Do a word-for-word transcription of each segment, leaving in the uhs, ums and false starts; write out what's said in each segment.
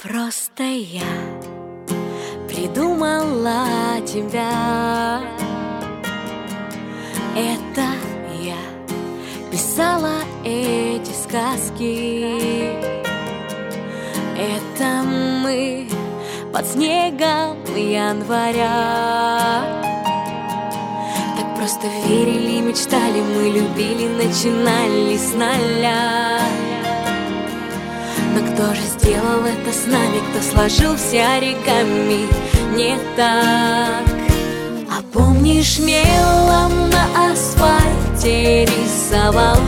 Просто я придумала тебя. Это я писала эти сказки. Это мы под снегом января. Так просто верили, мечтали, мы любили, начинали с нуля. Но кто же сделал это с нами, кто сложил все оригами не так? А помнишь, мелом на асфальте рисовал: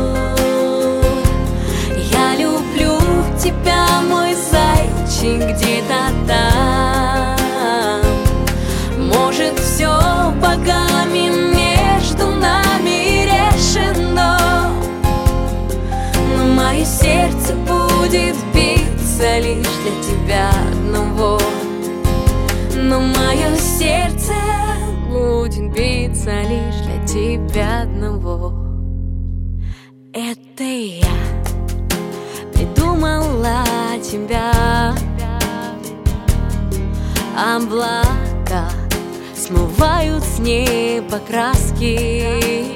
я люблю тебя, мой зайчик, где-то там. Может, все богами между нами решено, но мое сердце будет биться лишь для тебя одного. Но мое сердце будет биться лишь для тебя одного. Это я придумала тебя. Облака смывают с неба краски,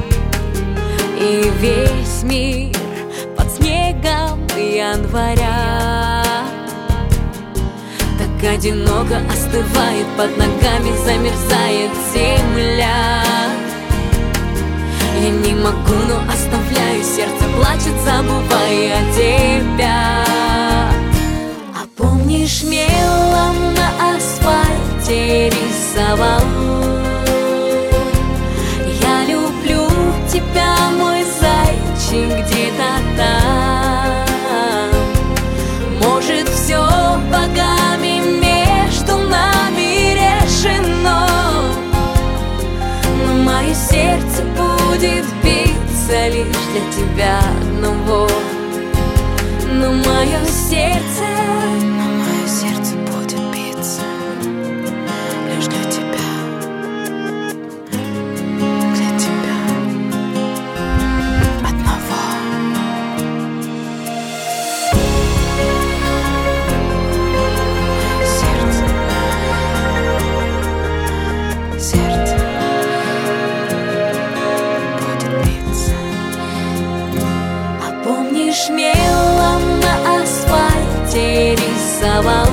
и весь мир под снегом января. Так одиноко остывает, под ногами замерзает земля. Я не могу, но оставляю, сердце плачет, забывая тебя. А помнишь, мелом на асфальте рисовал: я люблю тебя, мой зайчик, где-то там. Может, все богами между нами решено, но мое сердце будет биться лишь для тебя одного. Но мое сердце, но мое сердце будет биться лишь для тебя, для тебя одного. Сердце, сердце будет биться. А помнишь, мелом на асфальте рисовал: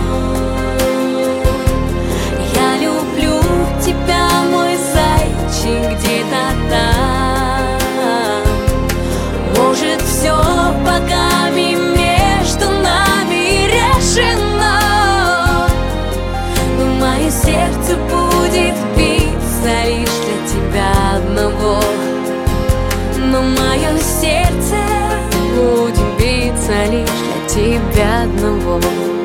я люблю тебя, мой зайчик, где-то там. Может, все богами между нами решено, но мое сердце будет биться лишь для тебя одного. Но мое сердце будет биться лишь для тебя одного.